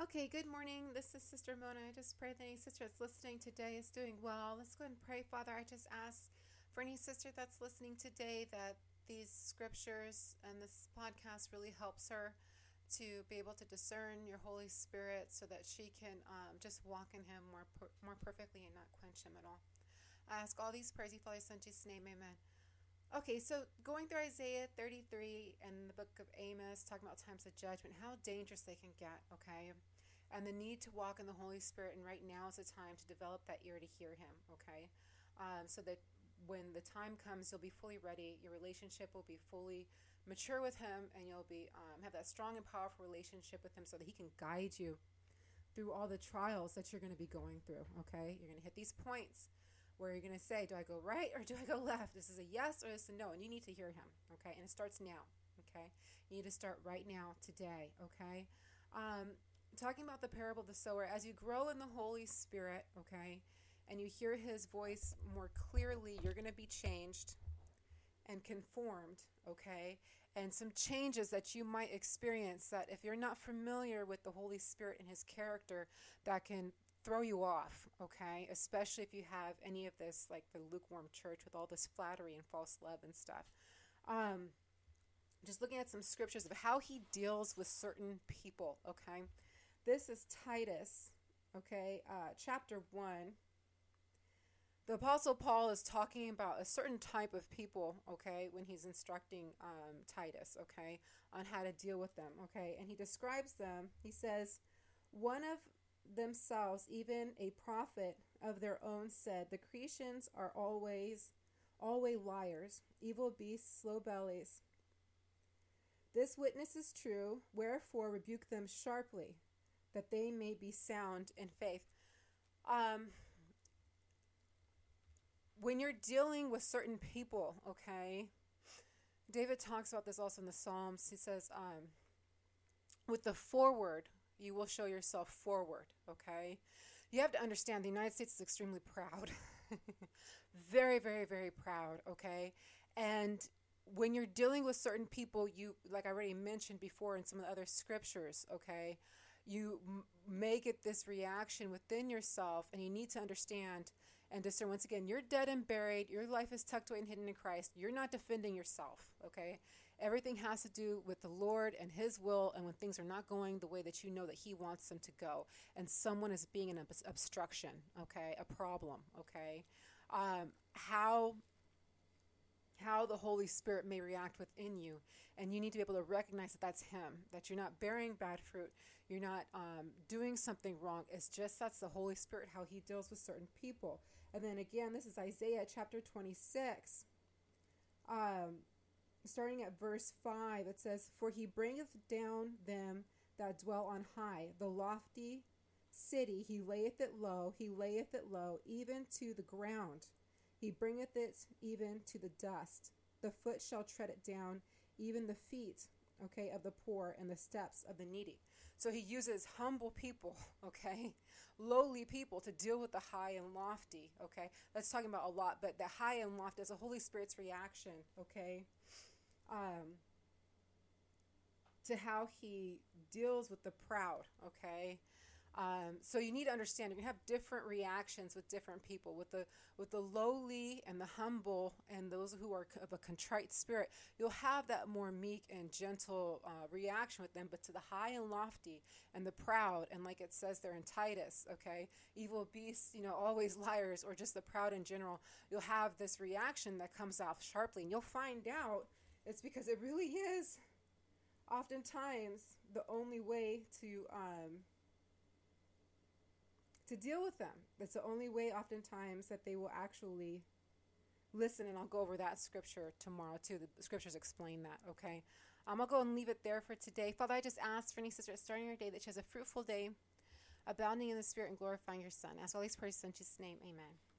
Okay, good morning. This is Sister Mona. I just pray that any sister that's listening today is doing well. Let's go ahead and pray. Father, I just ask for any sister that's listening today that these scriptures and this podcast really helps her to be able to discern your Holy Spirit so that she can just walk in Him more perfectly and not quench Him at all. I ask all these prayers, Father, in Jesus' name, amen. Okay, so going through Isaiah 33 and the book of Amos, talking about times of judgment, how dangerous they can get, okay? And the need to walk in the Holy Spirit, and right now is the time to develop that ear to hear Him, okay? So that when the time comes, you'll be fully ready, your relationship will be fully mature with Him, and you'll be have that strong and powerful relationship with Him so that He can guide you through all the trials that you're going to be going through, okay? You're going to hit these points where you're going to say, do I go right or do I go left? This is a yes or this is a no, and you need to hear Him, okay? And it starts now, okay? You need to start right now, today, okay? Talking about the parable of the sower, as you grow in the Holy Spirit, okay, and you hear His voice more clearly, you're going to be changed and conformed, okay? And some changes that you might experience that if you're not familiar with the Holy Spirit and His character, that can throw you off, okay? Especially if you have any of this, like the lukewarm church with all this flattery and false love and stuff. Just looking at some scriptures of how He deals with certain people, okay? This is Titus, okay, chapter 1. The Apostle Paul is talking about a certain type of people, okay, when he's instructing Titus, okay, on how to deal with them, okay. And he describes them, he says, one of themselves, even a prophet of their own, said, the Cretians are always liars, evil beasts, slow bellies. This witness is true, wherefore rebuke them sharply, that they may be sound in faith. When you're dealing with certain people, okay, David talks about this also in the Psalms. He says, with the forward, you will show yourself forward, okay? You have to understand the United States is extremely proud. Very, very, very proud, okay? And when you're dealing with certain people, you, like I already mentioned before in some of the other scriptures, okay, you may get this reaction within yourself, and you need to understand and discern. Once again, you're dead and buried. Your life is tucked away and hidden in Christ. You're not defending yourself, okay? Everything has to do with the Lord and His will, and when things are not going the way that you know that He wants them to go, and someone is being an obstruction, okay, a problem, okay? How the Holy Spirit may react within you. And you need to be able to recognize that that's Him, that you're not bearing bad fruit, you're not doing something wrong. It's just that's the Holy Spirit, how He deals with certain people. And then again, this is Isaiah chapter 26. Starting at verse 5, it says, for He bringeth down them that dwell on high, the lofty city, He layeth it low, even to the ground. He bringeth it even to the dust. The foot shall tread it down, even the feet, okay, of the poor and the steps of the needy. So He uses humble people, okay, lowly people to deal with the high and lofty, okay. That's talking about a lot, but the high and lofty is the Holy Spirit's reaction, okay, to how He deals with the proud, okay. So you need to understand, you're going to have different reactions with different people. With the lowly and the humble and those who are of a contrite spirit, you'll have that more meek and gentle reaction with them. But to the high and lofty and the proud, and like it says there in Titus, okay, evil beasts, always liars, or just the proud in general, you'll have this reaction that comes off sharply. And you'll find out it's because it really is oftentimes the only way to deal with them. That's the only way oftentimes that they will actually listen, and I'll go over that scripture tomorrow too. The scriptures explain that, okay? I'll go and leave it there for today. Father, I just ask for any sister starting your day that she has a fruitful day, abounding in the Spirit and glorifying your Son. Ask all these prayers in Jesus' name, amen.